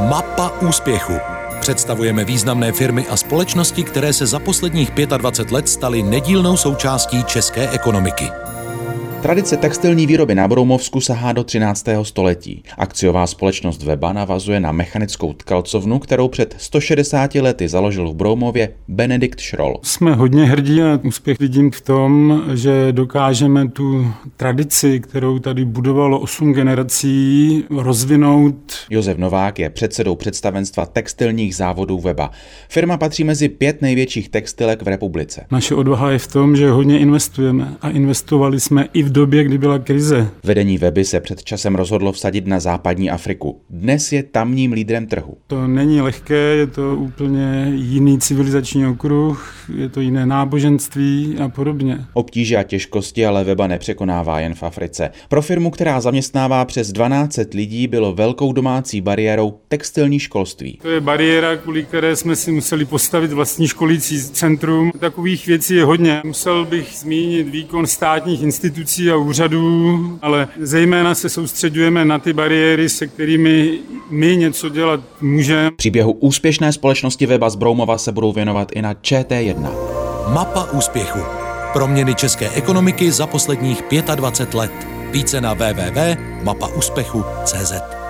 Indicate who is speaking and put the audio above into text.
Speaker 1: Mapa úspěchu. Představujeme významné firmy a společnosti, které se za posledních 25 let staly nedílnou součástí české ekonomiky.
Speaker 2: Tradice textilní výroby na Broumovsku sahá do 13. století. Akciová společnost Weba navazuje na mechanickou tkalcovnu, kterou před 160 lety založil v Broumově Benedikt Šrol.
Speaker 3: Jsme hodně hrdí a úspěch vidím v tom, že dokážeme tu tradici, kterou tady budovalo 8 generací, rozvinout.
Speaker 2: Josef Novák je předsedou představenstva textilních závodů Weba. Firma patří mezi 5 největších textilek v republice.
Speaker 3: Naše odvaha je v tom, že hodně investujeme a investovali jsme i v době, kdy byla krize.
Speaker 2: Vedení Weby se před časem rozhodlo vsadit na západní Afriku. Dnes je tamním lídrem trhu.
Speaker 3: To není lehké, je to úplně jiný civilizační okruh, je to jiné náboženství a podobně.
Speaker 2: Obtíže a těžkosti ale Weba nepřekonává jen v Africe. Pro firmu, která zaměstnává přes 1200 lidí, bylo velkou domácí bariérou textilní školství.
Speaker 3: To je bariéra, kvůli které jsme si museli postavit vlastní školící centrum. Takových věcí je hodně. Musel bych zmínit výkon státních institucí a úřadů, ale zejména se soustředujeme na ty bariéry, se kterými my něco dělat můžeme.
Speaker 2: Příběhu úspěšné společnosti Weba z Broumova se budou věnovat i na ČT1.
Speaker 1: Mapa úspěchu. Proměny české ekonomiky za posledních 25 let. Více na www.mapaúspechu.cz.